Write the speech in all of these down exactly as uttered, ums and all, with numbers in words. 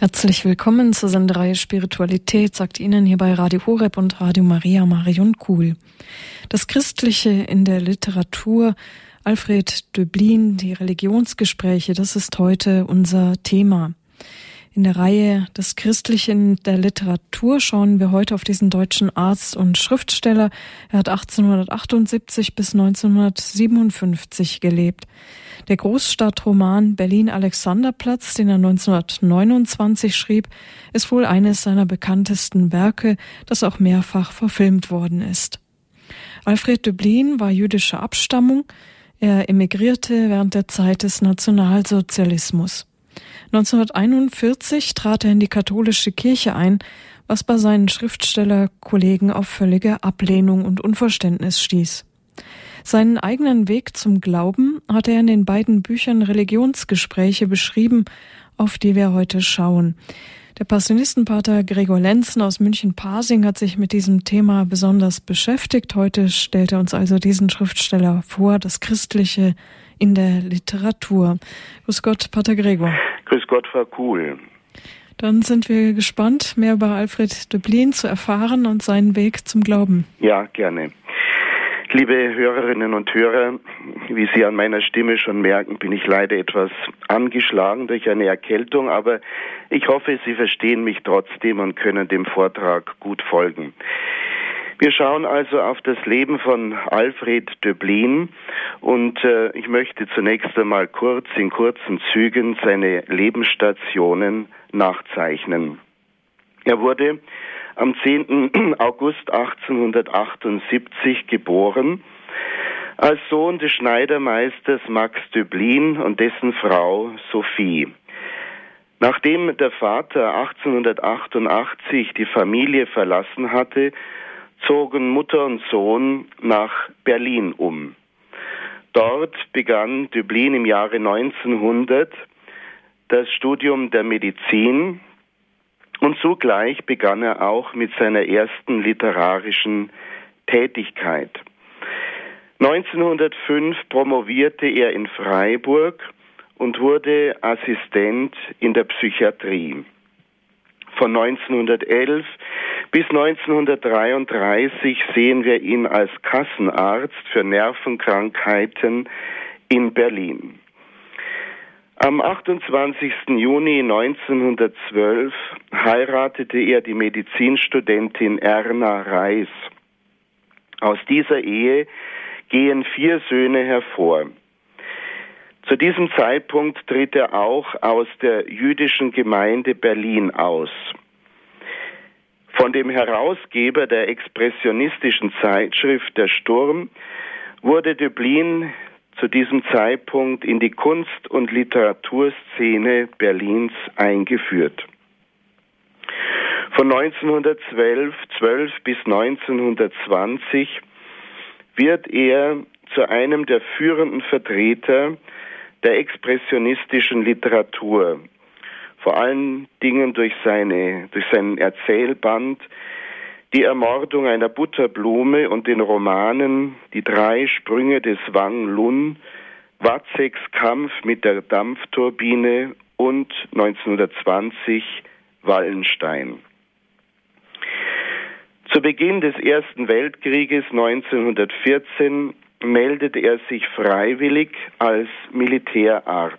Herzlich willkommen zur Sendereihe Spiritualität, sagt Ihnen hier bei Radio Horeb und Radio Maria Marion Kuhl. Das Christliche in der Literatur, Alfred Döblin, die Religionsgespräche, das ist heute unser Thema. In der Reihe Das Christliche in der Literatur schauen wir heute auf diesen deutschen Arzt und Schriftsteller. Er hat achtzehnhundertachtundsiebzig bis neunzehnhundertsiebenundfünfzig gelebt. Der Großstadtroman Berlin-Alexanderplatz, den er neunzehnhundertneunundzwanzig schrieb, ist wohl eines seiner bekanntesten Werke, das auch mehrfach verfilmt worden ist. Alfred Döblin war jüdischer Abstammung. Er emigrierte während der Zeit des Nationalsozialismus. neunzehnhunderteinundvierzig trat er in die katholische Kirche ein, was bei seinen Schriftstellerkollegen auf völlige Ablehnung und Unverständnis stieß. Seinen eigenen Weg zum Glauben hat er in den beiden Büchern Religionsgespräche beschrieben, auf die wir heute schauen. Der Passionistenpater Gregor Lenzen aus München-Pasing hat sich mit diesem Thema besonders beschäftigt. Heute stellt er uns also diesen Schriftsteller vor, das Christliche in der Literatur. Grüß Gott, Pater Gregor. Grüß Gott, Frau Kuhl. Dann sind wir gespannt, mehr über Alfred Döblin zu erfahren und seinen Weg zum Glauben. Ja, gerne. Liebe Hörerinnen und Hörer, wie Sie an meiner Stimme schon merken, bin ich leider etwas angeschlagen durch eine Erkältung, aber ich hoffe, Sie verstehen mich trotzdem und können dem Vortrag gut folgen. Wir schauen also auf das Leben von Alfred Döblin und äh, ich möchte zunächst einmal kurz in kurzen Zügen seine Lebensstationen nachzeichnen. Er wurde am zehnten August achtzehnhundertachtundsiebzig geboren, als Sohn des Schneidermeisters Max Döblin und dessen Frau Sophie. Nachdem der Vater achtzehnhundertachtundachtzig die Familie verlassen hatte, zogen Mutter und Sohn nach Berlin um. Dort begann Döblin im Jahre neunzehnhundert das Studium der Medizin, und zugleich begann er auch mit seiner ersten literarischen Tätigkeit. neunzehnhundertfünf promovierte er in Freiburg und wurde Assistent in der Psychiatrie. Von neunzehnhundertelf bis neunzehnhundertdreiunddreißig sehen wir ihn als Kassenarzt für Nervenkrankheiten in Berlin. Am achtundzwanzigsten Juni neunzehnhundertzwölf heiratete er die Medizinstudentin Erna Reis. Aus dieser Ehe gehen vier Söhne hervor. Zu diesem Zeitpunkt tritt er auch aus der jüdischen Gemeinde Berlin aus. Von dem Herausgeber der expressionistischen Zeitschrift Der Sturm wurde Döblin zu diesem Zeitpunkt in die Kunst- und Literaturszene Berlins eingeführt. Von neunzehnhundertzwölf bis neunzehnhundertzwanzig wird er zu einem der führenden Vertreter der expressionistischen Literatur, vor allen Dingen durch seine, durch seinen Erzählband Die Ermordung einer Butterblume und den Romanen Die drei Sprünge des Wang Lun, Waceks Kampf mit der Dampfturbine und neunzehnhundertzwanzig Wallenstein. Zu Beginn des Ersten Weltkrieges neunzehnhundertvierzehn meldet er sich freiwillig als Militärarzt.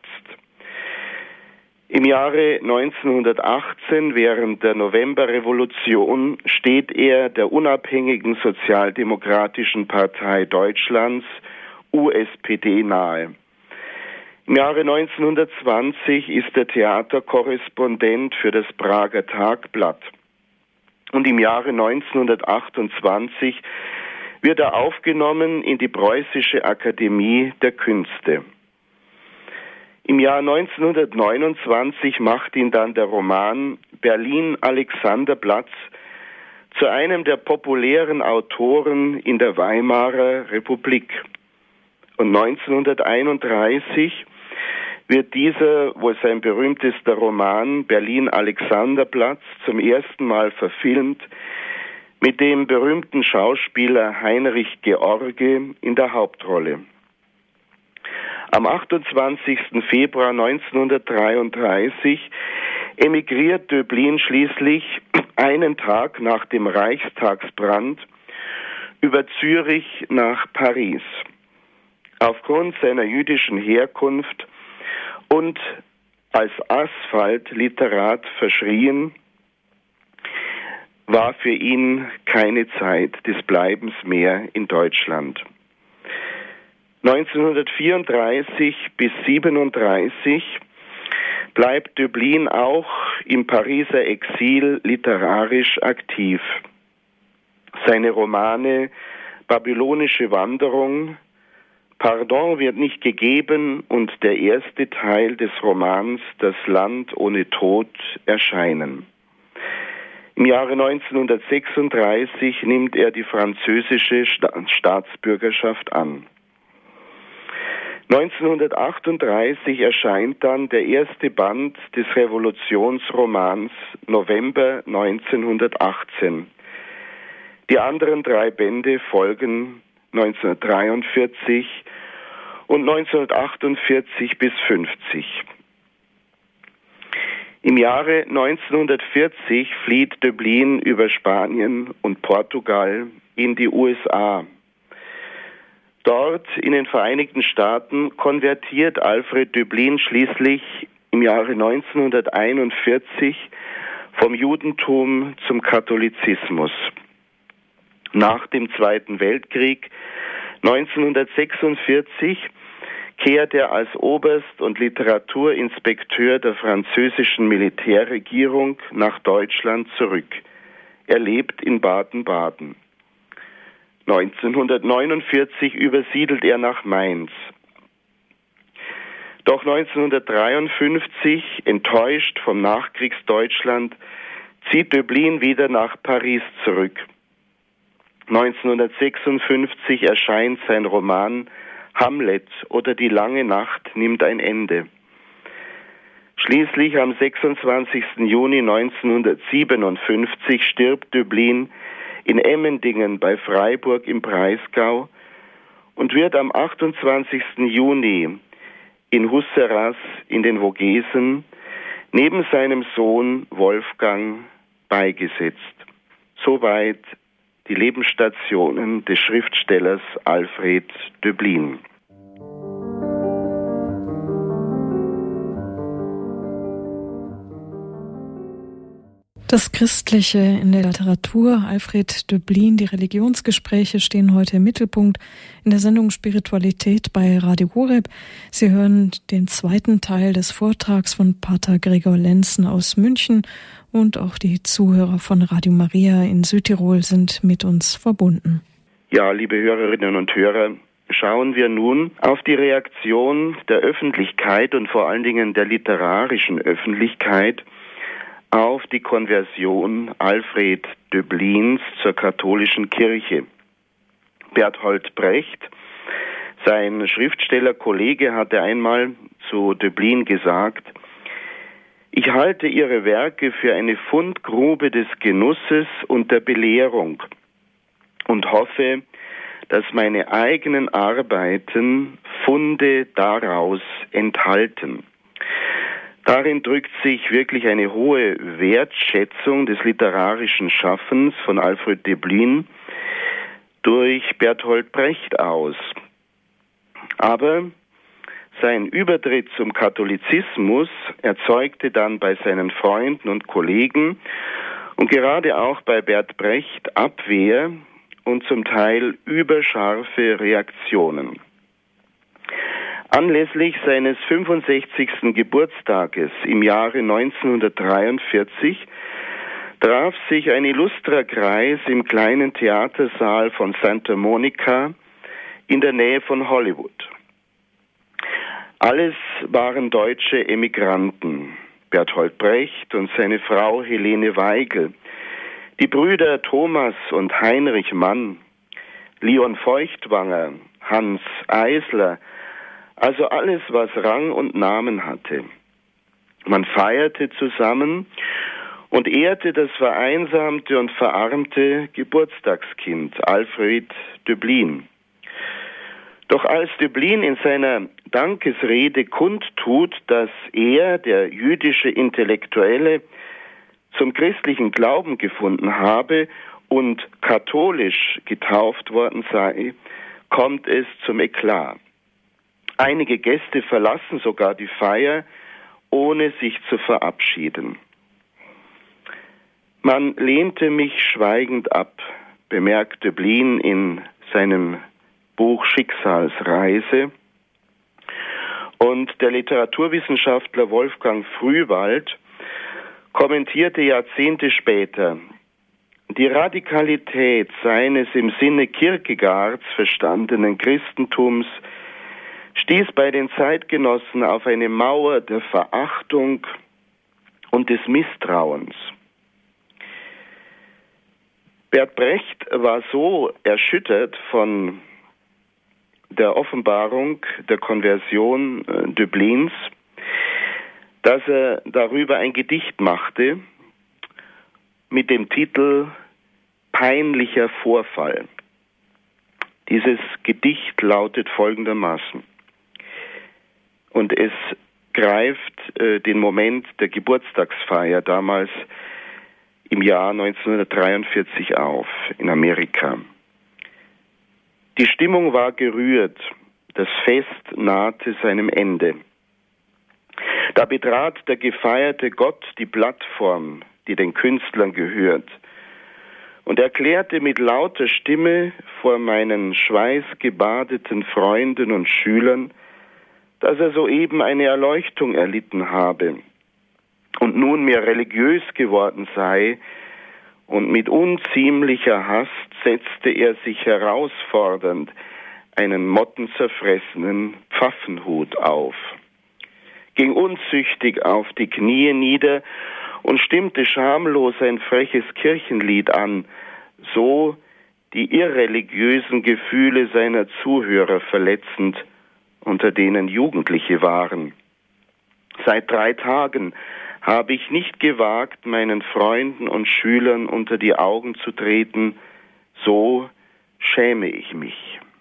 Im Jahre neunzehnhundertachtzehn, während der Novemberrevolution, steht er der unabhängigen Sozialdemokratischen Partei Deutschlands, U S P D, nahe. Im Jahre neunzehnhundertzwanzig ist er Theaterkorrespondent für das Prager Tagblatt. Und im Jahre neunzehnhundertachtundzwanzig wird er aufgenommen in die Preußische Akademie der Künste. Im Jahr neunzehnhundertneunundzwanzig macht ihn dann der Roman Berlin-Alexanderplatz zu einem der populären Autoren in der Weimarer Republik. Und neunzehnhunderteinunddreißig wird dieser, wohl sein berühmtester Roman Berlin-Alexanderplatz, zum ersten Mal verfilmt, mit dem berühmten Schauspieler Heinrich George in der Hauptrolle. Am achtundzwanzigsten Februar neunzehnhundertdreiunddreißig emigriert Döblin schließlich einen Tag nach dem Reichstagsbrand über Zürich nach Paris. Aufgrund seiner jüdischen Herkunft und als Asphaltliterat verschrien, war für ihn keine Zeit des Bleibens mehr in Deutschland. neunzehnhundertvierunddreißig bis siebenunddreißig bleibt Döblin auch im Pariser Exil literarisch aktiv. Seine Romane Babylonische Wanderung, Pardon wird nicht gegeben und der erste Teil des Romans Das Land ohne Tod erscheinen. Im Jahre neunzehnhundertsechsunddreißig nimmt er die französische Staatsbürgerschaft an. neunzehnhundertachtunddreißig erscheint dann der erste Band des Revolutionsromans November neunzehnhundertachtzehn. Die anderen drei Bände folgen neunzehnhundertdreiundvierzig und neunzehnhundertachtundvierzig bis fünfzig. Im Jahre neunzehnhundertvierzig flieht Döblin über Spanien und Portugal in die U S A. Dort in den Vereinigten Staaten konvertiert Alfred Döblin schließlich im Jahre neunzehnhunderteinundvierzig vom Judentum zum Katholizismus. Nach dem Zweiten Weltkrieg neunzehnhundertsechsundvierzig kehrt er als Oberst und Literaturinspekteur der französischen Militärregierung nach Deutschland zurück. Er lebt in Baden-Baden. neunzehnhundertneunundvierzig übersiedelt er nach Mainz. Doch neunzehnhundertdreiundfünfzig, enttäuscht vom Nachkriegsdeutschland, zieht Döblin wieder nach Paris zurück. neunzehnhundertsechsundfünfzig erscheint sein Roman Hamlet oder Die lange Nacht nimmt ein Ende. Schließlich am sechsundzwanzigsten Juni neunzehnhundertsiebenundfünfzig stirbt Döblin in Emmendingen bei Freiburg im Breisgau und wird am achtundzwanzigsten Juni in Husseras in den Vogesen neben seinem Sohn Wolfgang beigesetzt. Soweit die Lebensstationen des Schriftstellers Alfred Döblin. Das Christliche in der Literatur. Alfred Döblin, die Religionsgespräche stehen heute im Mittelpunkt in der Sendung Spiritualität bei Radio Horeb. Sie hören den zweiten Teil des Vortrags von Pater Gregor Lenzen aus München und auch die Zuhörer von Radio Maria in Südtirol sind mit uns verbunden. Ja, liebe Hörerinnen und Hörer, schauen wir nun auf die Reaktion der Öffentlichkeit und vor allen Dingen der literarischen Öffentlichkeit auf die Konversion Alfred Döblins zur katholischen Kirche. Bertolt Brecht, sein Schriftstellerkollege, hatte einmal zu Döblin gesagt: Ich halte Ihre Werke für eine Fundgrube des Genusses und der Belehrung und hoffe, dass meine eigenen Arbeiten Funde daraus enthalten. Darin drückt sich wirklich eine hohe Wertschätzung des literarischen Schaffens von Alfred Döblin durch Bertolt Brecht aus. Aber sein Übertritt zum Katholizismus erzeugte dann bei seinen Freunden und Kollegen und gerade auch bei Bert Brecht Abwehr und zum Teil überscharfe Reaktionen. Anlässlich seines fünfundsechzigsten Geburtstages im Jahre neunzehnhundertdreiundvierzig traf sich ein illustrer Kreis im kleinen Theatersaal von Santa Monica in der Nähe von Hollywood. Alles waren deutsche Emigranten: Bertolt Brecht und seine Frau Helene Weigel, die Brüder Thomas und Heinrich Mann, Leon Feuchtwanger, Hans Eisler, also alles, was Rang und Namen hatte. Man feierte zusammen und ehrte das vereinsamte und verarmte Geburtstagskind Alfred Döblin. Doch als Döblin in seiner Dankesrede kundtut, dass er, der jüdische Intellektuelle, zum christlichen Glauben gefunden habe und katholisch getauft worden sei, kommt es zum Eklat. Einige Gäste verlassen sogar die Feier, ohne sich zu verabschieden. Man lehnte mich schweigend ab, bemerkt Döblin in seinem Buch Schicksalsreise. Und der Literaturwissenschaftler Wolfgang Frühwald kommentierte Jahrzehnte später: Die Radikalität seines im Sinne Kierkegaards verstandenen Christentums stieß bei den Zeitgenossen auf eine Mauer der Verachtung und des Misstrauens. Bert Brecht war so erschüttert von der Offenbarung der Konversion äh, Döblins, dass er darüber ein Gedicht machte mit dem Titel Peinlicher Vorfall. Dieses Gedicht lautet folgendermaßen, und es greift äh, den Moment der Geburtstagsfeier damals im Jahr neunzehnhundertdreiundvierzig auf in Amerika. Die Stimmung war gerührt, das Fest nahte seinem Ende. Da betrat der gefeierte Gott die Plattform, die den Künstlern gehört, und erklärte mit lauter Stimme vor meinen schweißgebadeten Freunden und Schülern, dass er soeben eine Erleuchtung erlitten habe und nunmehr religiös geworden sei, und mit unziemlicher Hast setzte er sich herausfordernd einen mottenzerfressenen Pfaffenhut auf, ging unzüchtig auf die Knie nieder und stimmte schamlos ein freches Kirchenlied an, so die irreligiösen Gefühle seiner Zuhörer verletzend, unter denen Jugendliche waren. Seit drei Tagen habe ich nicht gewagt, meinen Freunden und Schülern unter die Augen zu treten, so schäme ich mich.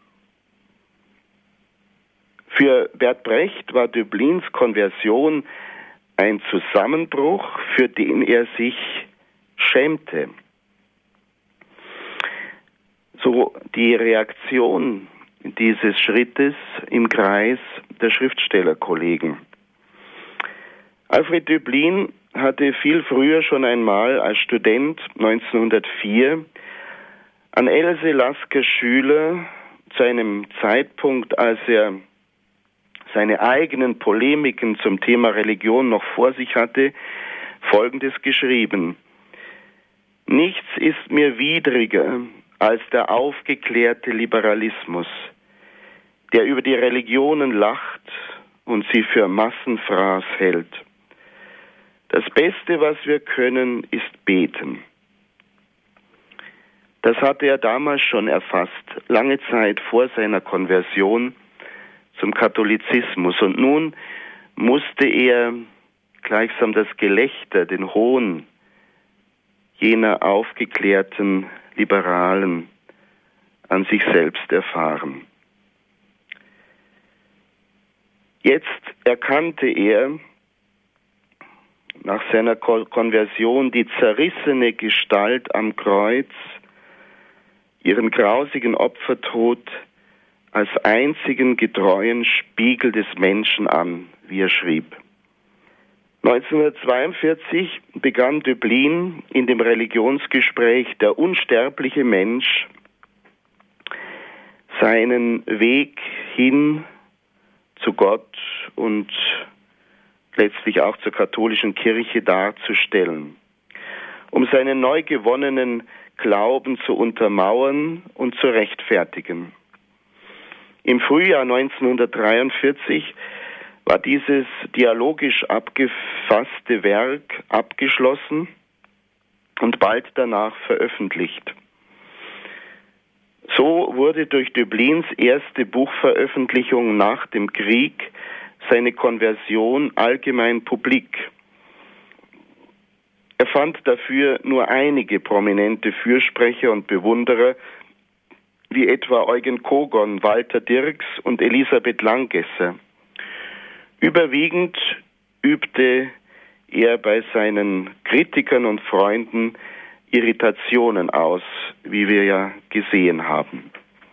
Für Bert Brecht war Döblins Konversion ein Zusammenbruch, für den er sich schämte. So die Reaktion dieses Schrittes im Kreis der Schriftstellerkollegen. Alfred Döblin hatte viel früher schon einmal als Student neunzehnhundertvier an Else Laskers Schüler zu einem Zeitpunkt, als er seine eigenen Polemiken zum Thema Religion noch vor sich hatte, Folgendes geschrieben: Nichts ist mir widriger als der aufgeklärte Liberalismus, der über die Religionen lacht und sie für Massenfraß hält. Das Beste, was wir können, ist beten. Das hatte er damals schon erfasst, lange Zeit vor seiner Konversion zum Katholizismus. Und nun musste er gleichsam das Gelächter, den Hohn jener aufgeklärten Liberalen an sich selbst erfahren. Jetzt erkannte er nach seiner Konversion die zerrissene Gestalt am Kreuz, ihren grausigen Opfertod als einzigen getreuen Spiegel des Menschen an, wie er schrieb. neunzehnhundertzweiundvierzig begann Döblin in dem Religionsgespräch Der unsterbliche Mensch seinen Weg hin zu Gott und letztlich auch zur katholischen Kirche darzustellen, um seinen neu gewonnenen Glauben zu untermauern und zu rechtfertigen. Im Frühjahr neunzehnhundertdreiundvierzig war dieses dialogisch abgefasste Werk abgeschlossen und bald danach veröffentlicht. So wurde durch Döblins erste Buchveröffentlichung nach dem Krieg seine Konversion allgemein publik. Er fand dafür nur einige prominente Fürsprecher und Bewunderer, wie etwa Eugen Kogon, Walter Dirks und Elisabeth Langgesser. Überwiegend übte er bei seinen Kritikern und Freunden Irritationen aus, wie wir ja gesehen haben.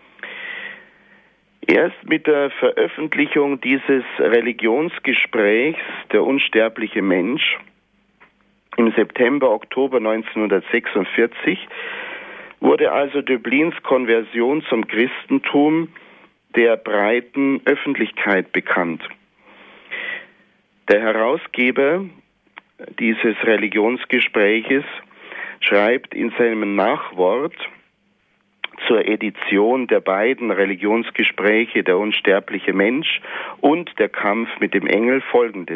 Erst mit der Veröffentlichung dieses Religionsgesprächs Der unsterbliche Mensch im September, Oktober neunzehnhundertsechsundvierzig wurde also Döblins Konversion zum Christentum der breiten Öffentlichkeit bekannt. Der Herausgeber dieses Religionsgespräches schreibt in seinem Nachwort zur Edition der beiden Religionsgespräche Der unsterbliche Mensch und Der Kampf mit dem Engel Folgendes.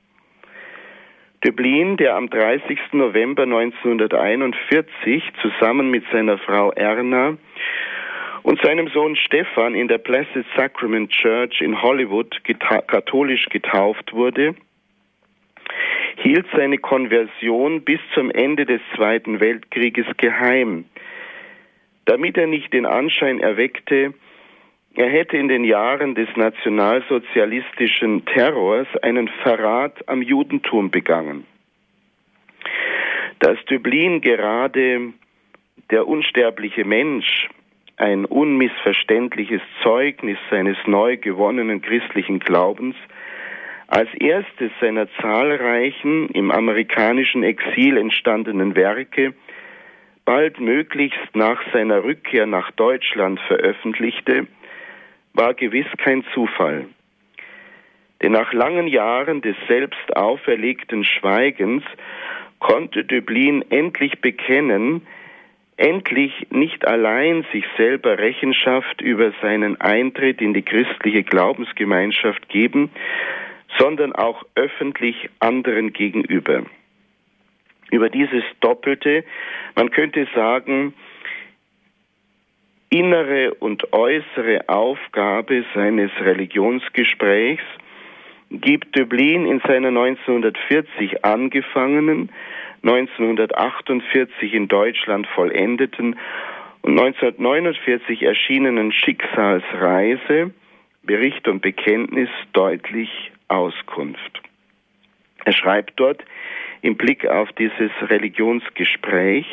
Döblin, der am dreißigsten November neunzehnhunderteinundvierzig zusammen mit seiner Frau Erna und seinem Sohn Stefan in der Blessed Sacrament Church in Hollywood geta- katholisch getauft wurde, hielt seine Konversion bis zum Ende des Zweiten Weltkrieges geheim, damit er nicht den Anschein erweckte, er hätte in den Jahren des nationalsozialistischen Terrors einen Verrat am Judentum begangen. Dass Döblin gerade Der unsterbliche Mensch, ein unmissverständliches Zeugnis seines neu gewonnenen christlichen Glaubens, als erstes seiner zahlreichen im amerikanischen Exil entstandenen Werke baldmöglichst nach seiner Rückkehr nach Deutschland veröffentlichte, war gewiss kein Zufall. Denn nach langen Jahren des selbst auferlegten Schweigens konnte Döblin endlich bekennen, endlich nicht allein sich selber Rechenschaft über seinen Eintritt in die christliche Glaubensgemeinschaft geben, sondern auch öffentlich anderen gegenüber. Über dieses doppelte, man könnte sagen, innere und äußere Aufgabe seines Religionsgesprächs gibt Döblin in seiner neunzehnhundertvierzig angefangenen, neunzehnhundertachtundvierzig in Deutschland vollendeten und neunzehnhundertneunundvierzig erschienenen Schicksalsreise, Bericht und Bekenntnis deutlich Auskunft. Er schreibt dort im Blick auf dieses Religionsgespräch: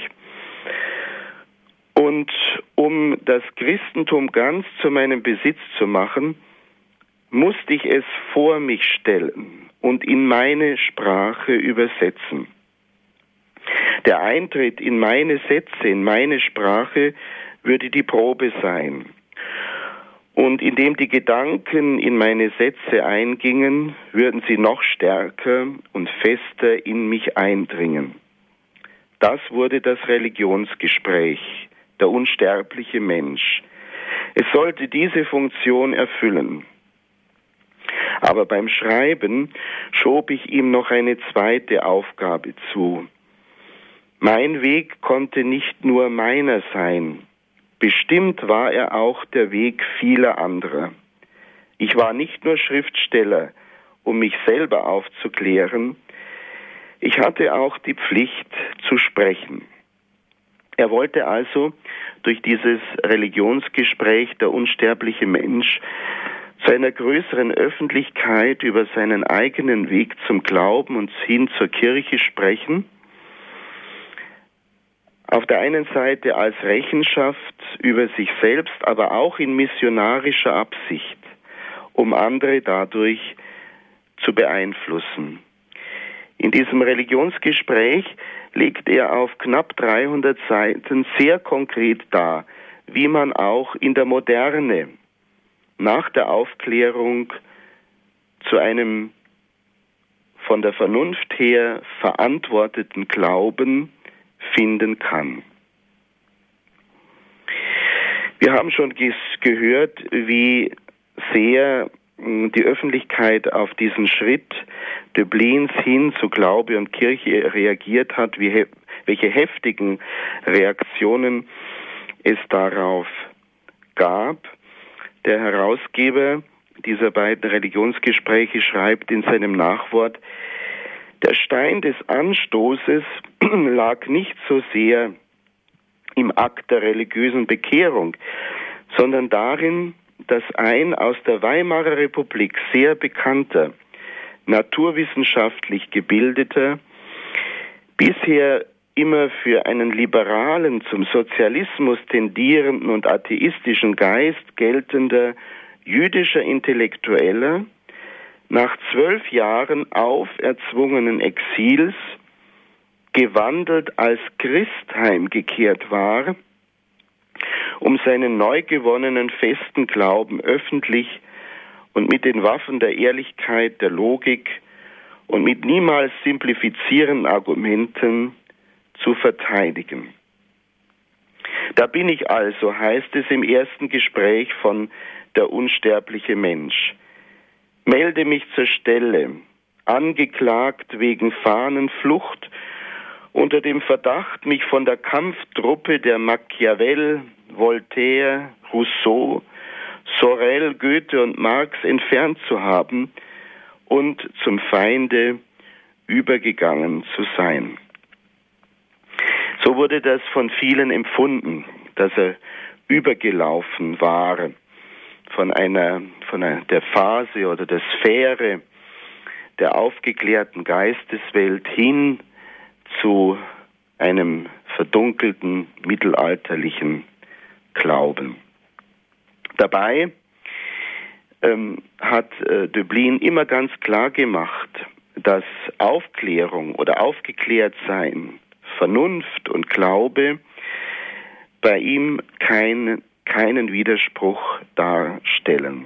Und um das Christentum ganz zu meinem Besitz zu machen, musste ich es vor mich stellen und in meine Sprache übersetzen. Der Eintritt in meine Sätze, in meine Sprache, würde die Probe sein. Und indem die Gedanken in meine Sätze eingingen, würden sie noch stärker und fester in mich eindringen. Das wurde das Religionsgespräch, der unsterbliche Mensch. Es sollte diese Funktion erfüllen. Aber beim Schreiben schob ich ihm noch eine zweite Aufgabe zu. Mein Weg konnte nicht nur meiner sein. Bestimmt war er auch der Weg vieler anderer. Ich war nicht nur Schriftsteller, um mich selber aufzuklären. Ich hatte auch die Pflicht zu sprechen. Er wollte also durch dieses Religionsgespräch Der unsterbliche Mensch zu einer größeren Öffentlichkeit über seinen eigenen Weg zum Glauben und hin zur Kirche sprechen. Auf der einen Seite als Rechenschaft über sich selbst, aber auch in missionarischer Absicht, um andere dadurch zu beeinflussen. In diesem Religionsgespräch legt er auf knapp dreihundert Seiten sehr konkret dar, wie man auch in der Moderne nach der Aufklärung zu einem von der Vernunft her verantworteten Glauben finden kann. Wir haben schon gehört, wie sehr die Öffentlichkeit auf diesen Schritt Döblins hin zu Glaube und Kirche reagiert hat, wie he- welche heftigen Reaktionen es darauf gab. Der Herausgeber dieser beiden Religionsgespräche schreibt in seinem Nachwort: Der Stein des Anstoßes lag nicht so sehr im Akt der religiösen Bekehrung, sondern darin, dass ein aus der Weimarer Republik sehr bekannter, naturwissenschaftlich gebildeter, bisher immer für einen liberalen, zum Sozialismus tendierenden und atheistischen Geist geltender jüdischer Intellektueller nach zwölf Jahren auferzwungenen Exils gewandelt als Christ heimgekehrt war, um seinen neu gewonnenen festen Glauben öffentlich und mit den Waffen der Ehrlichkeit, der Logik und mit niemals simplifizierenden Argumenten zu verteidigen. Da bin ich also, heißt es im ersten Gespräch von Der unsterbliche Mensch. Melde mich zur Stelle, angeklagt wegen Fahnenflucht, unter dem Verdacht, mich von der Kampftruppe der Machiavel, Voltaire, Rousseau, Sorel, Goethe und Marx entfernt zu haben und zum Feinde übergegangen zu sein. So wurde das von vielen empfunden, dass er übergelaufen war von einer, von einer, der Phase oder der Sphäre der aufgeklärten Geisteswelt hin zu einem verdunkelten mittelalterlichen Glauben. Dabei ähm, hat äh, Döblin immer ganz klar gemacht, dass Aufklärung oder Aufgeklärtsein, Vernunft und Glaube bei ihm kein, keinen Widerspruch darstellen.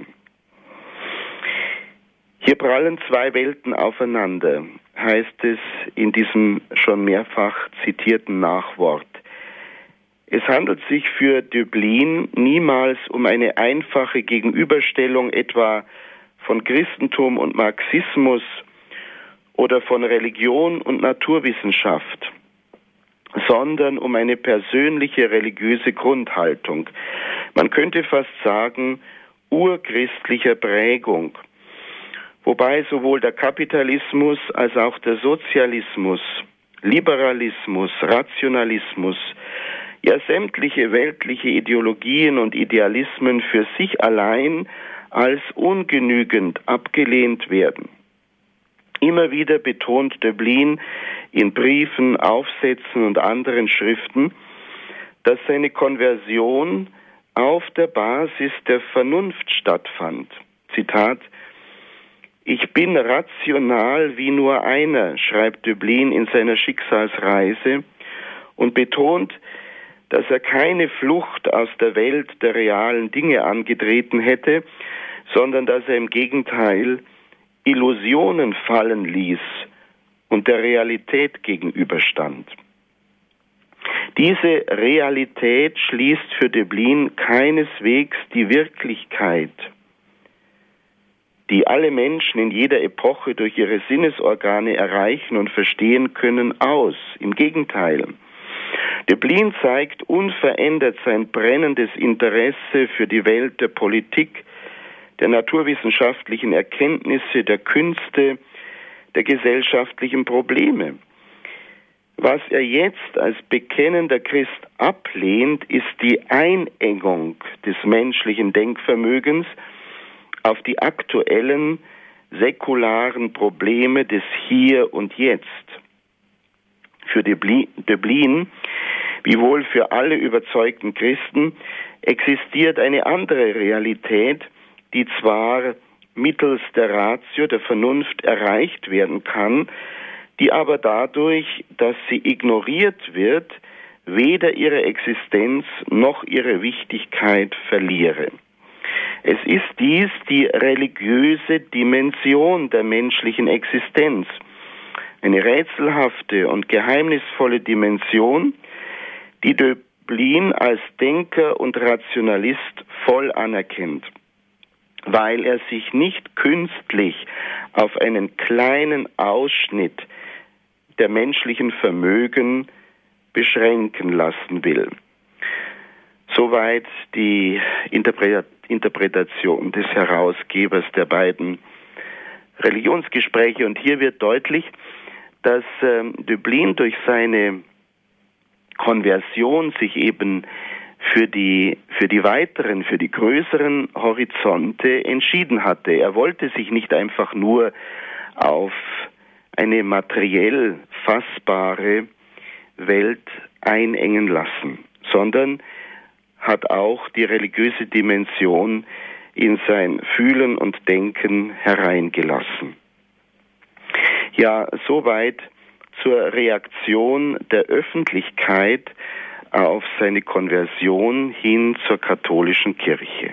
Hier prallen zwei Welten aufeinander, heißt es in diesem schon mehrfach zitierten Nachwort. Es handelt sich für Döblin niemals um eine einfache Gegenüberstellung etwa von Christentum und Marxismus oder von Religion und Naturwissenschaft, sondern um eine persönliche religiöse Grundhaltung. Man könnte fast sagen, urchristlicher Prägung, wobei sowohl der Kapitalismus als auch der Sozialismus, Liberalismus, Rationalismus, ja sämtliche weltliche Ideologien und Idealismen für sich allein als ungenügend abgelehnt werden. Immer wieder betont Döblin in Briefen, Aufsätzen und anderen Schriften, dass seine Konversion auf der Basis der Vernunft stattfand. Zitat: Ich bin rational wie nur einer, schreibt Döblin in seiner Schicksalsreise und betont, dass er keine Flucht aus der Welt der realen Dinge angetreten hätte, sondern dass er im Gegenteil Illusionen fallen ließ und der Realität gegenüberstand. Diese Realität schließt für Döblin keineswegs die Wirklichkeit, die alle Menschen in jeder Epoche durch ihre Sinnesorgane erreichen und verstehen können, aus. Im Gegenteil. Döblin zeigt unverändert sein brennendes Interesse für die Welt der Politik, der naturwissenschaftlichen Erkenntnisse, der Künste, der gesellschaftlichen Probleme. Was er jetzt als bekennender Christ ablehnt, ist die Einengung des menschlichen Denkvermögens auf die aktuellen, säkularen Probleme des Hier und Jetzt. Für Döblin, wie wohl für alle überzeugten Christen, existiert eine andere Realität, die zwar mittels der Ratio, der Vernunft, erreicht werden kann, die aber dadurch, dass sie ignoriert wird, weder ihre Existenz noch ihre Wichtigkeit verliere. Es ist dies die religiöse Dimension der menschlichen Existenz, eine rätselhafte und geheimnisvolle Dimension, die Döblin als Denker und Rationalist voll anerkennt, weil er sich nicht künstlich auf einen kleinen Ausschnitt der menschlichen Vermögen beschränken lassen will. Soweit die Interpretation des Herausgebers der beiden Religionsgespräche. Und hier wird deutlich, dass ähm, Döblin durch seine Konversion sich eben für die, für die weiteren, für die größeren Horizonte entschieden hatte. Er wollte sich nicht einfach nur auf eine materiell fassbare Welt einengen lassen, sondern hat auch die religiöse Dimension in sein Fühlen und Denken hereingelassen. Ja, soweit zur Reaktion der Öffentlichkeit auf seine Konversion hin zur katholischen Kirche.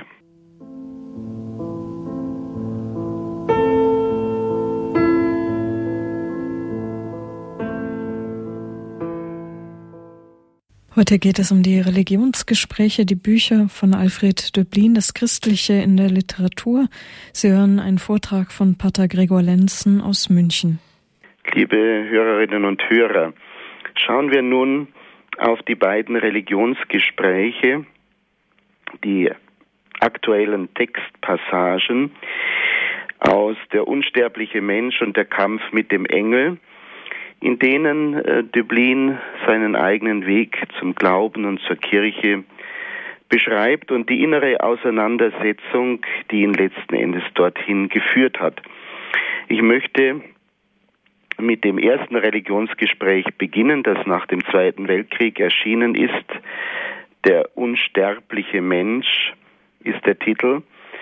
Heute geht es um die Religionsgespräche, die Bücher von Alfred Döblin, das Christliche in der Literatur. Sie hören einen Vortrag von Pater Gregor Lenzen aus München. Liebe Hörerinnen und Hörer, schauen wir nun auf die beiden Religionsgespräche, die aktuellen Textpassagen aus Der unsterbliche Mensch und der Kampf mit dem Engel, in denen äh, Döblin seinen eigenen Weg zum Glauben und zur Kirche beschreibt und die innere Auseinandersetzung, die ihn letzten Endes dorthin geführt hat. Ich möchte mit dem ersten Religionsgespräch beginnen, das nach dem Zweiten Weltkrieg erschienen ist. Der unsterbliche Mensch ist der Titel.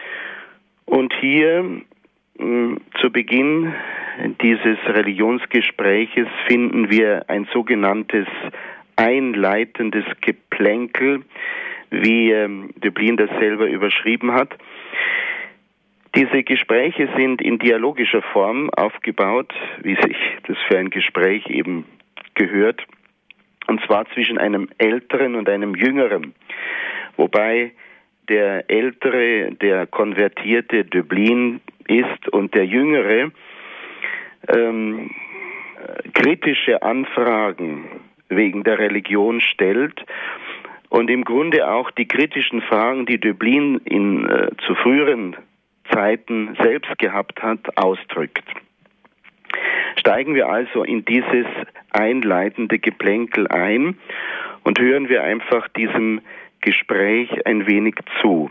Und hier mh, zu Beginn dieses Religionsgespräches finden wir ein sogenanntes einleitendes Geplänkel, wie ähm, Döblin das selber überschrieben hat. Diese Gespräche sind in dialogischer Form aufgebaut, wie sich das für ein Gespräch eben gehört, und zwar zwischen einem Älteren und einem Jüngeren, wobei der Ältere, der konvertierte Döblin ist und der Jüngere ähm, kritische Anfragen wegen der Religion stellt und im Grunde auch die kritischen Fragen, die Döblin in äh, zu früheren Zeiten selbst gehabt hat, ausdrückt. Steigen wir also in dieses einleitende Geplänkel ein und hören wir einfach diesem Gespräch ein wenig zu.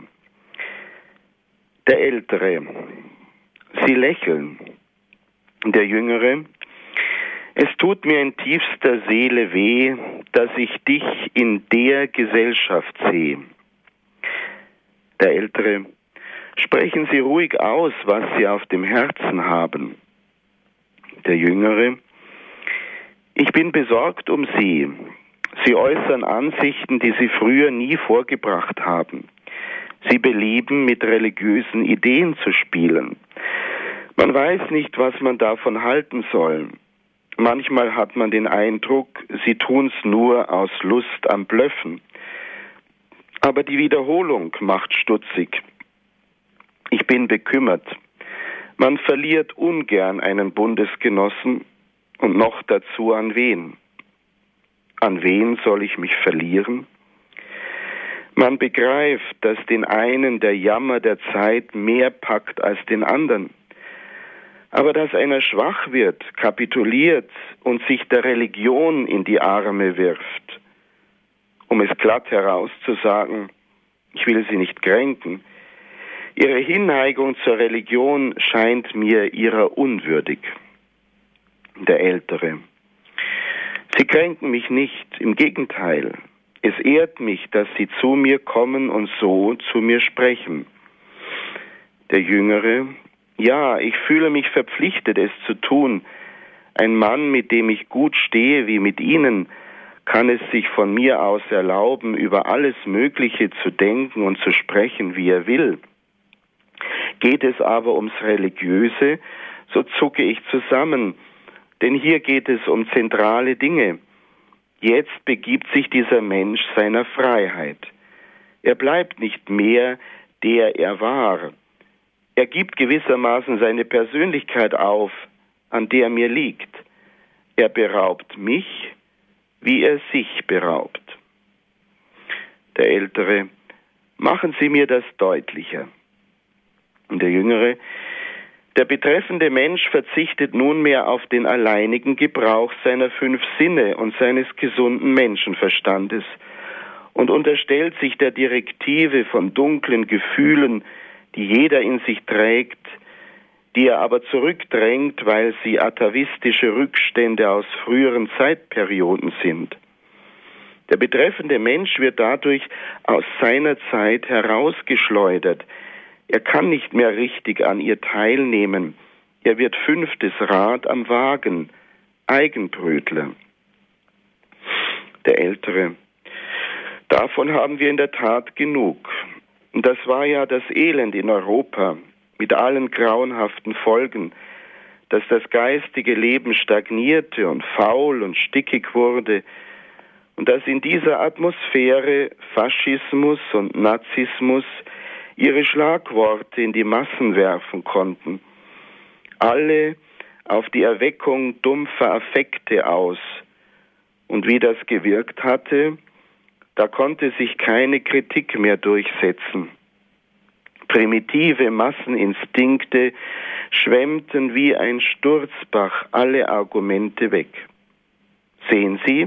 Der Ältere: Sie lächeln. Der Jüngere: Es tut mir in tiefster Seele weh, dass ich dich in der Gesellschaft sehe. Der Ältere: Sprechen Sie ruhig aus, was Sie auf dem Herzen haben. Der Jüngere: Ich bin besorgt um Sie. Sie äußern Ansichten, die Sie früher nie vorgebracht haben. Sie belieben, mit religiösen Ideen zu spielen. Man weiß nicht, was man davon halten soll. Manchmal hat man den Eindruck, Sie tun's nur aus Lust am Blöffen. Aber die Wiederholung macht stutzig. Ich bin bekümmert. Man verliert ungern einen Bundesgenossen und noch dazu an wen? An wen soll ich mich verlieren? Man begreift, dass den einen der Jammer der Zeit mehr packt als den anderen. Aber dass einer schwach wird, kapituliert und sich der Religion in die Arme wirft, um es glatt herauszusagen, ich will sie nicht kränken, ihre Hinneigung zur Religion scheint mir ihrer unwürdig. Der Ältere: Sie kränken mich nicht, im Gegenteil. Es ehrt mich, dass Sie zu mir kommen und so zu mir sprechen. Der Jüngere: Ja, ich fühle mich verpflichtet, es zu tun. Ein Mann, mit dem ich gut stehe wie mit Ihnen, kann es sich von mir aus erlauben, über alles Mögliche zu denken und zu sprechen, wie er will. Geht es aber ums Religiöse, so zucke ich zusammen, denn hier geht es um zentrale Dinge. Jetzt begibt sich dieser Mensch seiner Freiheit. Er bleibt nicht mehr, der er war. Er gibt gewissermaßen seine Persönlichkeit auf, an der mir liegt. Er beraubt mich, wie er sich beraubt. Der Ältere: Machen Sie mir das deutlicher. Und der Jüngere: Der betreffende Mensch verzichtet nunmehr auf den alleinigen Gebrauch seiner fünf Sinne und seines gesunden Menschenverstandes und unterstellt sich der Direktive von dunklen Gefühlen, die jeder in sich trägt, die er aber zurückdrängt, weil sie atavistische Rückstände aus früheren Zeitperioden sind. Der betreffende Mensch wird dadurch aus seiner Zeit herausgeschleudert. Er kann nicht mehr richtig an ihr teilnehmen. Er wird fünftes Rad am Wagen, Eigenbrötler. Der Ältere. Davon haben wir in der Tat genug. Und das war ja das Elend in Europa, mit allen grauenhaften Folgen, dass das geistige Leben stagnierte und faul und stickig wurde und dass in dieser Atmosphäre Faschismus und Nazismus ihre Schlagworte in die Massen werfen konnten. Alle auf die Erweckung dumpfer Affekte aus. Und wie das gewirkt hatte, da konnte sich keine Kritik mehr durchsetzen. Primitive Masseninstinkte schwemmten wie ein Sturzbach alle Argumente weg. Sehen Sie?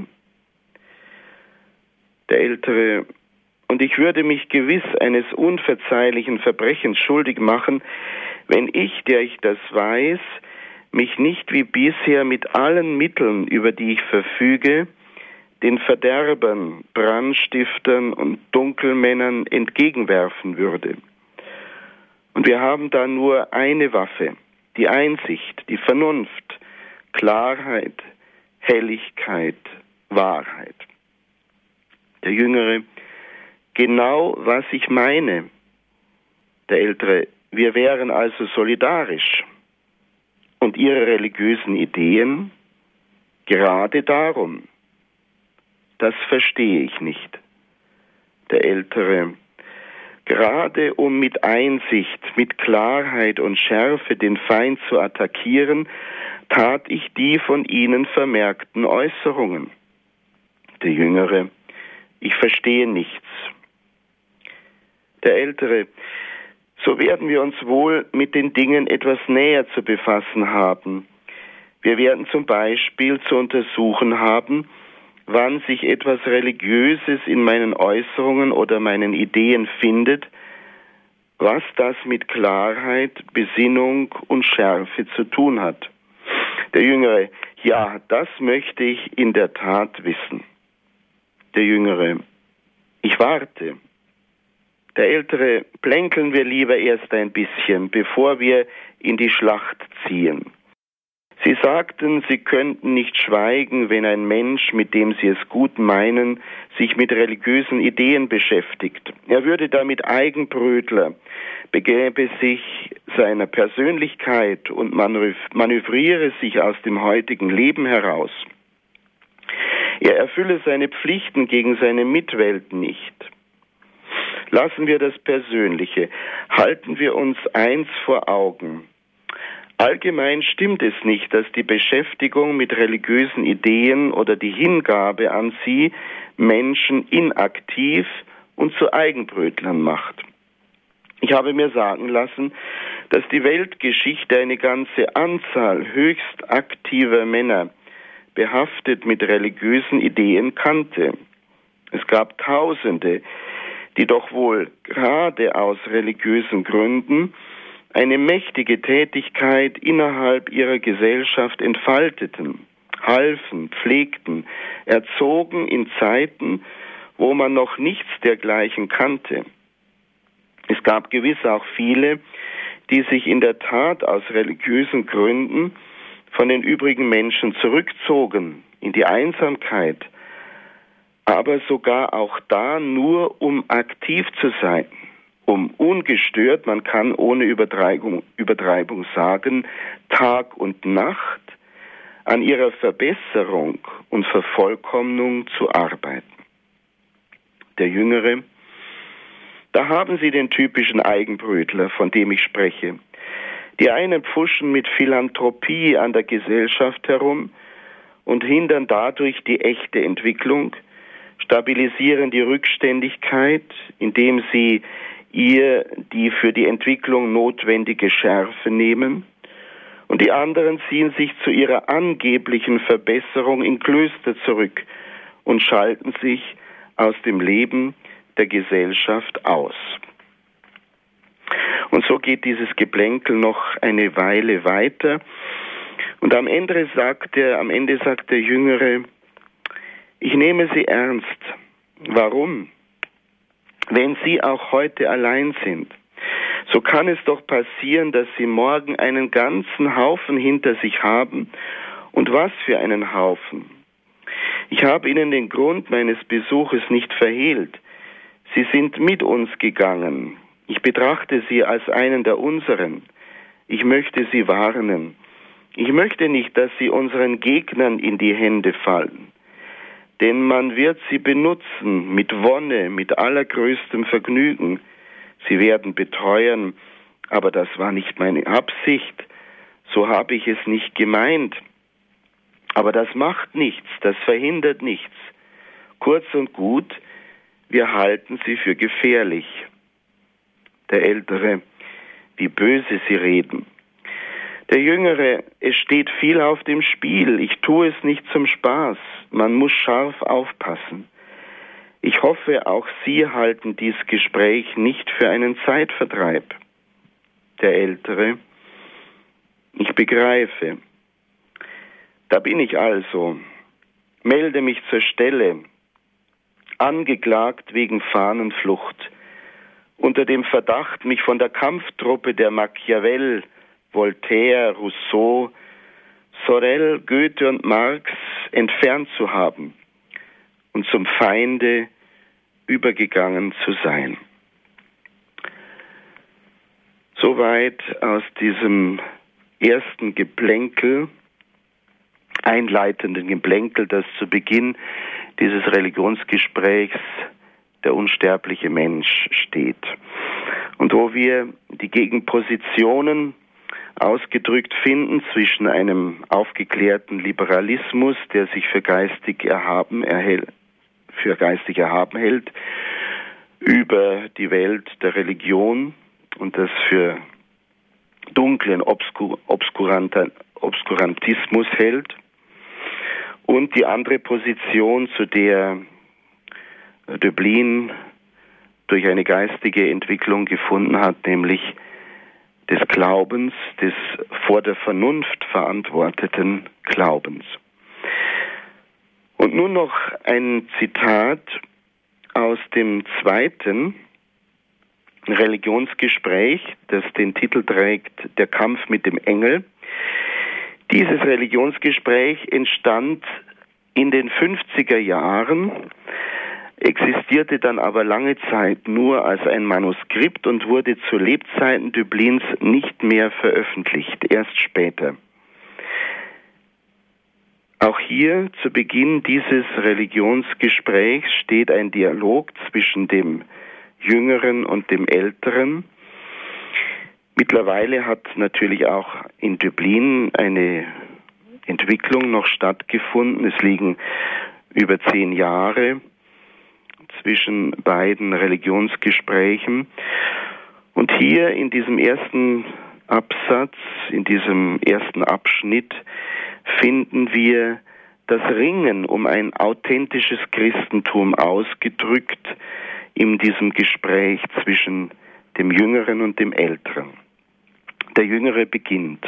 Der Ältere: Und ich würde mich gewiss eines unverzeihlichen Verbrechens schuldig machen, wenn ich, der ich das weiß, mich nicht wie bisher mit allen Mitteln, über die ich verfüge, den Verderbern, Brandstiftern und Dunkelmännern entgegenwerfen würde. Und wir haben da nur eine Waffe, die Einsicht, die Vernunft, Klarheit, Helligkeit, Wahrheit. Der Jüngere: Genau, was ich meine. Der Ältere: Wir wären also solidarisch. Und Ihre religiösen Ideen? Gerade darum. Das verstehe ich nicht. Der Ältere: Gerade um mit Einsicht, mit Klarheit und Schärfe den Feind zu attackieren, tat ich die von Ihnen vermerkten Äußerungen. Der Jüngere: Ich verstehe nichts. Der Ältere: So werden wir uns wohl mit den Dingen etwas näher zu befassen haben. Wir werden zum Beispiel zu untersuchen haben, wann sich etwas Religiöses in meinen Äußerungen oder meinen Ideen findet, was das mit Klarheit, Besinnung und Schärfe zu tun hat. Der Jüngere: Ja, das möchte ich in der Tat wissen. Der Jüngere: Ich warte. Der Ältere: Plänkeln wir lieber erst ein bisschen, bevor wir in die Schlacht ziehen. Sie sagten, Sie könnten nicht schweigen, wenn ein Mensch, mit dem Sie es gut meinen, sich mit religiösen Ideen beschäftigt. Er würde damit Eigenbrötler, begäbe sich seiner Persönlichkeit und manövriere sich aus dem heutigen Leben heraus. Er erfülle seine Pflichten gegen seine Mitwelt nicht. Lassen wir das Persönliche, halten wir uns eins vor Augen. Allgemein stimmt es nicht, dass die Beschäftigung mit religiösen Ideen oder die Hingabe an sie Menschen inaktiv und zu Eigenbrötlern macht. Ich habe mir sagen lassen, dass die Weltgeschichte eine ganze Anzahl höchst aktiver Männer, behaftet mit religiösen Ideen, kannte. Es gab Tausende, die doch wohl gerade aus religiösen Gründen eine mächtige Tätigkeit innerhalb ihrer Gesellschaft entfalteten, halfen, pflegten, erzogen in Zeiten, wo man noch nichts dergleichen kannte. Es gab gewiss auch viele, die sich in der Tat aus religiösen Gründen von den übrigen Menschen zurückzogen in die Einsamkeit, aber sogar auch da nur, um aktiv zu sein, um ungestört, man kann ohne Übertreibung, Übertreibung sagen, Tag und Nacht an ihrer Verbesserung und Vervollkommnung zu arbeiten. Der Jüngere: Da haben Sie den typischen Eigenbrötler, von dem ich spreche. Die einen pfuschen mit Philanthropie an der Gesellschaft herum und hindern dadurch die echte Entwicklung, stabilisieren die Rückständigkeit, indem sie ihr die für die Entwicklung notwendige Schärfe nehmen, und die anderen ziehen sich zu ihrer angeblichen Verbesserung in Klöster zurück und schalten sich aus dem Leben der Gesellschaft aus. Und so geht dieses Geplänkel noch eine Weile weiter. Und am Ende sagt der, am Ende sagt der Jüngere, ich nehme Sie ernst. Warum? Wenn Sie auch heute allein sind, so kann es doch passieren, dass Sie morgen einen ganzen Haufen hinter sich haben. Und was für einen Haufen? Ich habe Ihnen den Grund meines Besuches nicht verhehlt. Sie sind mit uns gegangen. Ich betrachte Sie als einen der unseren. Ich möchte Sie warnen. Ich möchte nicht, dass Sie unseren Gegnern in die Hände fallen. Denn man wird sie benutzen mit Wonne, mit allergrößtem Vergnügen. Sie werden beteuern, aber das war nicht meine Absicht. So habe ich es nicht gemeint. Aber das macht nichts, das verhindert nichts. Kurz und gut, wir halten sie für gefährlich. Der Ältere, wie böse sie reden. Der Jüngere, es steht viel auf dem Spiel. Ich tue es nicht zum Spaß. Man muss scharf aufpassen. Ich hoffe, auch Sie halten dies Gespräch nicht für einen Zeitvertreib. Der Ältere, ich begreife. Da bin ich also. Melde mich zur Stelle. Angeklagt wegen Fahnenflucht. Unter dem Verdacht, mich von der Kampftruppe der Machiavel, Voltaire, Rousseau, Sorel, Goethe und Marx entfernt zu haben und zum Feinde übergegangen zu sein. Soweit aus diesem ersten Geplänkel, einleitenden Geplänkel, das zu Beginn dieses Religionsgesprächs der unsterbliche Mensch steht. Und wo wir die Gegenpositionen ausgedrückt finden zwischen einem aufgeklärten Liberalismus, der sich für geistig erhaben erhält, für geistig erhaben hält, über die Welt der Religion und das für dunklen Obskur- Obskuranta- Obskurantismus hält, und die andere Position, zu der Döblin durch eine geistige Entwicklung gefunden hat, nämlich des Glaubens, des vor der Vernunft verantworteten Glaubens. Und nun noch ein Zitat aus dem zweiten Religionsgespräch, das den Titel trägt, Der Kampf mit dem Engel. Dieses Religionsgespräch entstand in den fünfziger Jahren, existierte dann aber lange Zeit nur als ein Manuskript und wurde zu Lebzeiten Döblins nicht mehr veröffentlicht, erst später. Auch hier zu Beginn dieses Religionsgesprächs steht ein Dialog zwischen dem Jüngeren und dem Älteren. Mittlerweile hat natürlich auch in Döblin eine Entwicklung noch stattgefunden. Es liegen über zehn Jahre zwischen beiden Religionsgesprächen. Und hier in diesem ersten Absatz, in diesem ersten Abschnitt, finden wir das Ringen um ein authentisches Christentum ausgedrückt in diesem Gespräch zwischen dem Jüngeren und dem Älteren. Der Jüngere beginnt.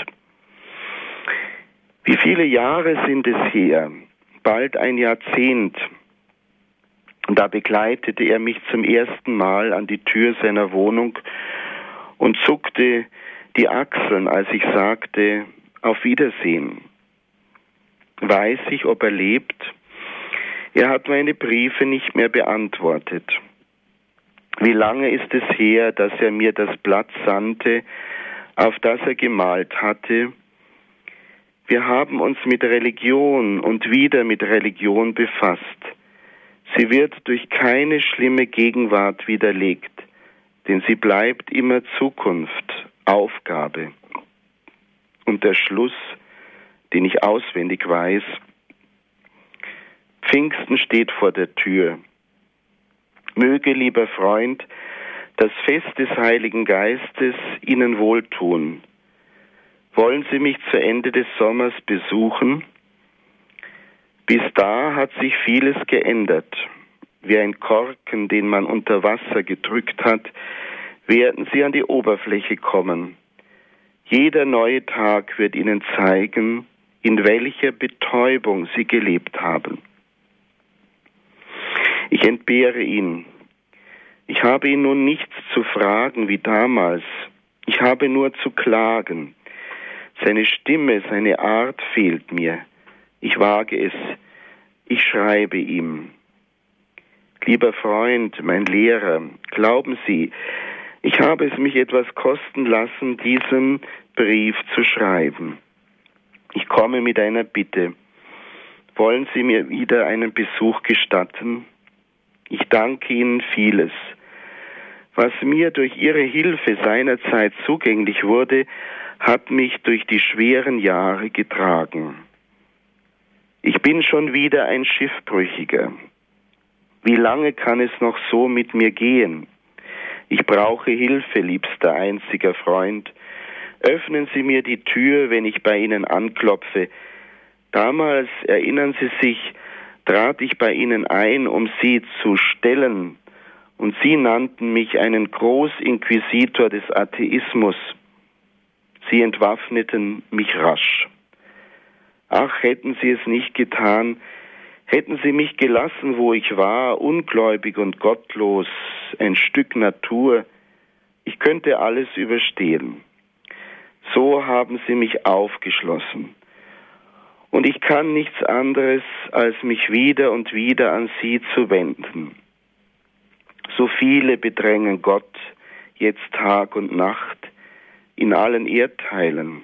Wie viele Jahre sind es her? Bald ein Jahrzehnt. Da begleitete er mich zum ersten Mal an die Tür seiner Wohnung und zuckte die Achseln, als ich sagte, auf Wiedersehen. Weiß ich, ob er lebt? Er hat meine Briefe nicht mehr beantwortet. Wie lange ist es her, dass er mir das Blatt sandte, auf das er gemalt hatte? Wir haben uns mit Religion und wieder mit Religion befasst. Sie wird durch keine schlimme Gegenwart widerlegt, denn sie bleibt immer Zukunft, Aufgabe. Und der Schluss, den ich auswendig weiß: Pfingsten steht vor der Tür. Möge, lieber Freund, das Fest des Heiligen Geistes Ihnen wohltun. Wollen Sie mich zu Ende des Sommers besuchen? Bis da hat sich vieles geändert. wie ein Korken, den man unter Wasser gedrückt hat, werden sie an die Oberfläche kommen. Jeder neue Tag wird ihnen zeigen, in welcher Betäubung sie gelebt haben. Ich entbehre ihn. Ich habe ihn nun nichts zu fragen wie damals. Ich habe nur zu klagen. Seine Stimme, seine Art fehlt mir. Ich wage es. Ich schreibe ihm. Lieber Freund, mein Lehrer, glauben Sie, ich habe es mich etwas kosten lassen, diesen Brief zu schreiben. Ich komme mit einer Bitte. Wollen Sie mir wieder einen Besuch gestatten? Ich danke Ihnen vieles. Was mir durch Ihre Hilfe seinerzeit zugänglich wurde, hat mich durch die schweren Jahre getragen. Ich bin schon wieder ein Schiffbrüchiger. Wie lange kann es noch so mit mir gehen? Ich brauche Hilfe, liebster einziger Freund. Öffnen Sie mir die Tür, wenn ich bei Ihnen anklopfe. Damals, erinnern Sie sich, trat ich bei Ihnen ein, um Sie zu stellen, und Sie nannten mich einen Großinquisitor des Atheismus. Sie entwaffneten mich rasch. Ach, hätten Sie es nicht getan, hätten Sie mich gelassen, wo ich war, ungläubig und gottlos, ein Stück Natur, ich könnte alles überstehen. So haben Sie mich aufgeschlossen. Und ich kann nichts anderes, als mich wieder und wieder an Sie zu wenden. So viele bedrängen Gott, jetzt Tag und Nacht, in allen Erdteilen.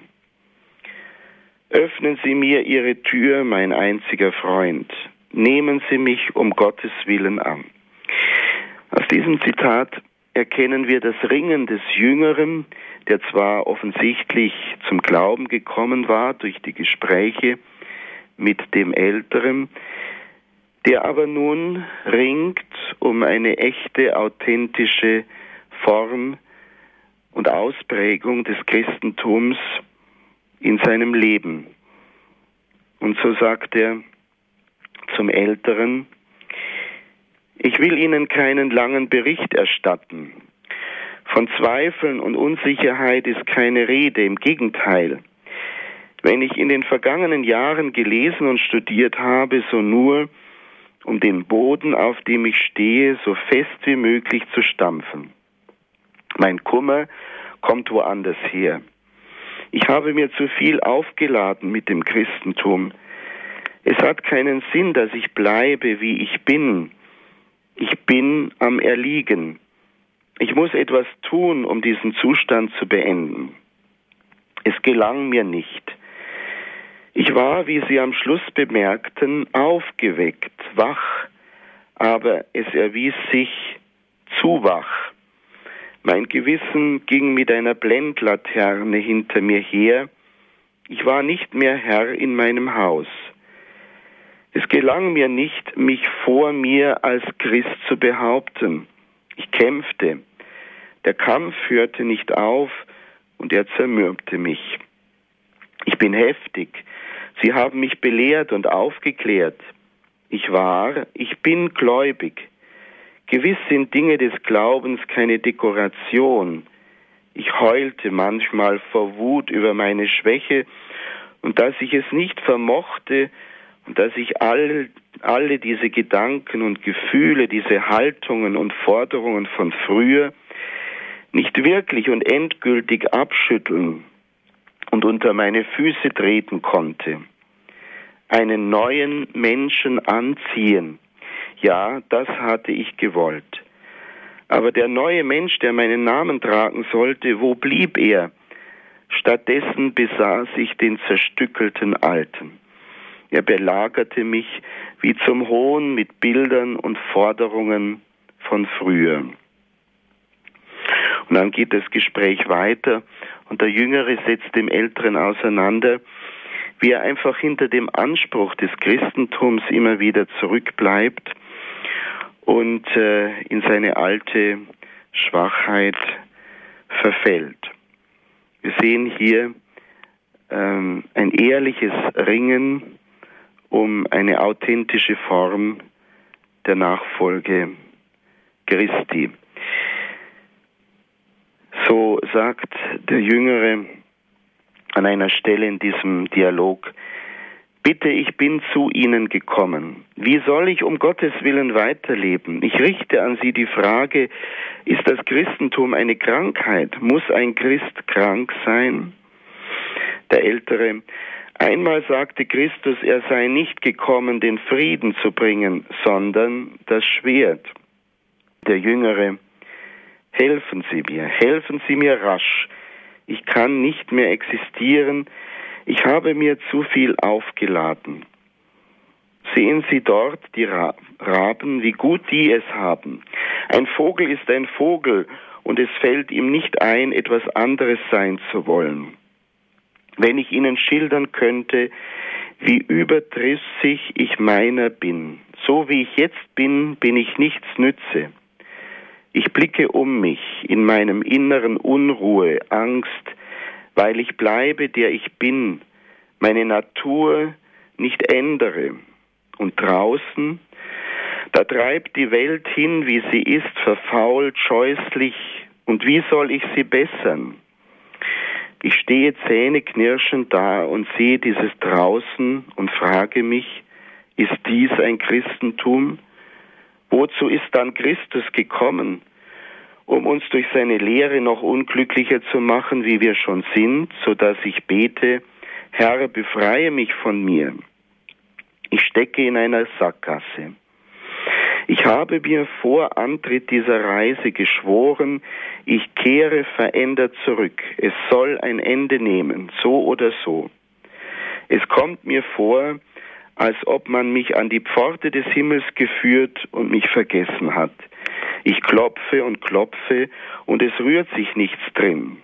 Öffnen Sie mir Ihre Tür, mein einziger Freund. Nehmen Sie mich um Gottes Willen an. Aus diesem Zitat erkennen wir das Ringen des Jüngeren, der zwar offensichtlich zum Glauben gekommen war durch die Gespräche mit dem Älteren, der aber nun ringt um eine echte, authentische Form und Ausprägung des Christentums in seinem Leben. Und so sagt er zum Älteren: Ich will Ihnen keinen langen Bericht erstatten. Von Zweifeln und Unsicherheit ist keine Rede, im Gegenteil. Wenn ich in den vergangenen Jahren gelesen und studiert habe, so nur, um den Boden, auf dem ich stehe, so fest wie möglich zu stampfen. Mein Kummer kommt woanders her. Ich habe mir zu viel aufgeladen mit dem Christentum. Es hat keinen Sinn, dass ich bleibe, wie ich bin. Ich bin am Erliegen. Ich muss etwas tun, um diesen Zustand zu beenden. Es gelang mir nicht. Ich war, wie Sie am Schluss bemerkten, aufgeweckt, wach, aber es erwies sich zu wach. Mein Gewissen ging mit einer Blendlaterne hinter mir her. Ich war nicht mehr Herr in meinem Haus. Es gelang mir nicht, mich vor mir als Christ zu behaupten. Ich kämpfte. Der Kampf hörte nicht auf und er zermürbte mich. Ich bin heftig. Sie haben mich belehrt und aufgeklärt. Ich war, ich bin gläubig. Gewiss sind Dinge des Glaubens keine Dekoration. Ich heulte manchmal vor Wut über meine Schwäche und dass ich es nicht vermochte und dass ich all, alle diese Gedanken und Gefühle, diese Haltungen und Forderungen von früher nicht wirklich und endgültig abschütteln und unter meine Füße treten konnte. Einen neuen Menschen anziehen, ja, das hatte ich gewollt. Aber der neue Mensch, der meinen Namen tragen sollte, wo blieb er? Stattdessen besaß ich den zerstückelten Alten. Er belagerte mich wie zum Hohn mit Bildern und Forderungen von früher. Und dann geht das Gespräch weiter und der Jüngere setzt dem Älteren auseinander, wie er einfach hinter dem Anspruch des Christentums immer wieder zurückbleibt und äh, in seine alte Schwachheit verfällt. Wir sehen hier ähm, ein ehrliches Ringen um eine authentische Form der Nachfolge Christi. So sagt der Jüngere an einer Stelle in diesem Dialog: Bitte, ich bin zu Ihnen gekommen. Wie soll ich um Gottes Willen weiterleben? Ich richte an Sie die Frage, ist das Christentum eine Krankheit? Muss ein Christ krank sein? Der Ältere: Einmal sagte Christus, er sei nicht gekommen, den Frieden zu bringen, sondern das Schwert. Der Jüngere: Helfen Sie mir, helfen Sie mir rasch. Ich kann nicht mehr existieren. Ich habe mir zu viel aufgeladen. Sehen Sie dort die Ra- Raben, wie gut die es haben. Ein Vogel ist ein Vogel und es fällt ihm nicht ein, etwas anderes sein zu wollen. Wenn ich Ihnen schildern könnte, wie überdrüssig ich meiner bin. So wie ich jetzt bin, bin ich nichts nütze. Ich blicke um mich, in meinem Inneren Unruhe, Angst, weil ich bleibe, der ich bin, meine Natur nicht ändere. Und draußen, da treibt die Welt hin, wie sie ist, verfault, scheußlich, und wie soll ich sie bessern? Ich stehe zähneknirschend da und sehe dieses Draußen und frage mich, ist dies ein Christentum? Wozu ist dann Christus gekommen? Um uns durch seine Lehre noch unglücklicher zu machen, wie wir schon sind, so dass ich bete, Herr, befreie mich von mir. Ich stecke in einer Sackgasse. Ich habe mir vor Antritt dieser Reise geschworen, ich kehre verändert zurück. Es soll ein Ende nehmen, so oder so. Es kommt mir vor, als ob man mich an die Pforte des Himmels geführt und mich vergessen hat. Ich klopfe und klopfe und es rührt sich nichts drin.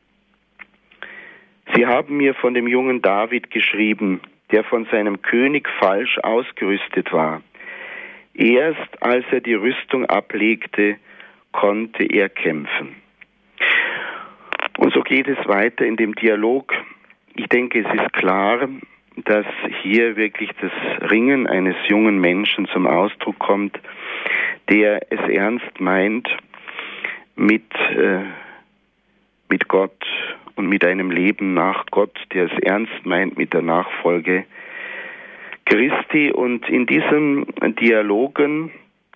Sie haben mir von dem jungen David geschrieben, der von seinem König falsch ausgerüstet war. Erst als er die Rüstung ablegte, konnte er kämpfen. Und so geht es weiter in dem Dialog. Ich denke, es ist klar, dass hier wirklich das Ringen eines jungen Menschen zum Ausdruck kommt, der es ernst meint mit, äh, mit Gott und mit einem Leben nach Gott, der es ernst meint mit der Nachfolge Christi. Und in diesen Dialogen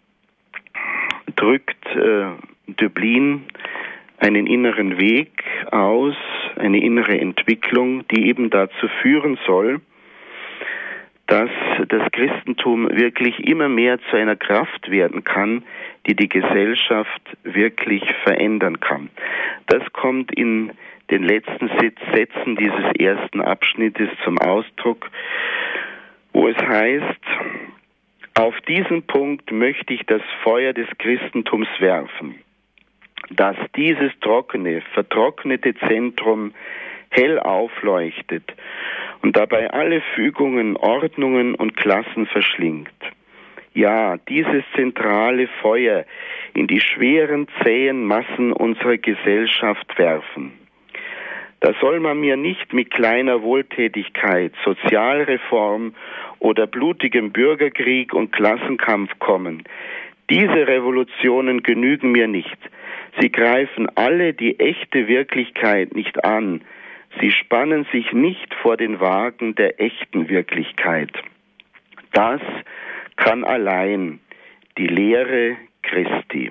drückt äh, Döblin einen inneren Weg aus, eine innere Entwicklung, die eben dazu führen soll, dass das Christentum wirklich immer mehr zu einer Kraft werden kann, die die Gesellschaft wirklich verändern kann. Das kommt in den letzten Sätzen dieses ersten Abschnittes zum Ausdruck, wo es heißt, auf diesen Punkt möchte ich das Feuer des Christentums werfen, dass dieses trockene, vertrocknete Zentrum hell aufleuchtet und dabei alle Fügungen, Ordnungen und Klassen verschlingt. Ja, dieses zentrale Feuer in die schweren, zähen Massen unserer Gesellschaft werfen. Da soll man mir nicht mit kleiner Wohltätigkeit, Sozialreform oder blutigem Bürgerkrieg und Klassenkampf kommen. Diese Revolutionen genügen mir nicht. Sie greifen alle die echte Wirklichkeit nicht an. Sie spannen sich nicht vor den Wagen der echten Wirklichkeit. Das kann allein die Lehre Christi.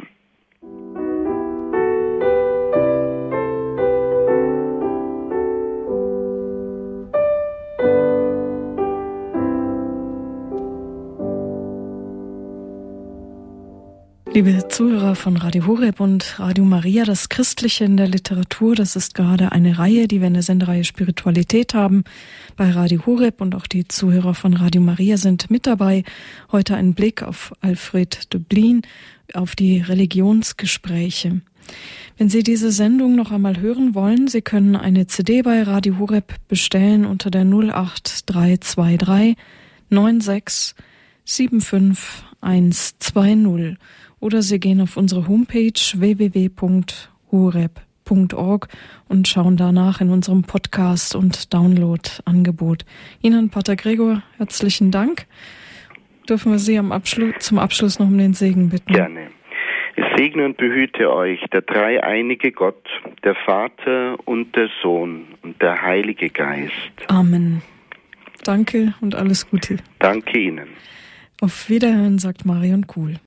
Liebe Zuhörer von Radio Horeb und Radio Maria, das Christliche in der Literatur, das ist gerade eine Reihe, die wir in der Sendereihe Spiritualität haben bei Radio Horeb, und auch die Zuhörer von Radio Maria sind mit dabei. Heute ein Blick auf Alfred Döblin, auf die Religionsgespräche. Wenn Sie diese Sendung noch einmal hören wollen, Sie können eine C D bei Radio Horeb bestellen unter der null acht drei zwei drei neun sechs sieben fünf eins zwei null. Oder Sie gehen auf unsere Homepage w w w punkt horeb punkt org und schauen danach in unserem Podcast- und Download-Angebot. Ihnen, Pater Gregor, herzlichen Dank. dürfen wir Sie am Abschluss, zum Abschluss noch um den Segen bitten. Gerne. Es segne und behüte euch der dreieinige Gott, der Vater und der Sohn und der Heilige Geist. Amen. Danke und alles Gute. Danke Ihnen. Auf Wiederhören, sagt Marion Kuhl.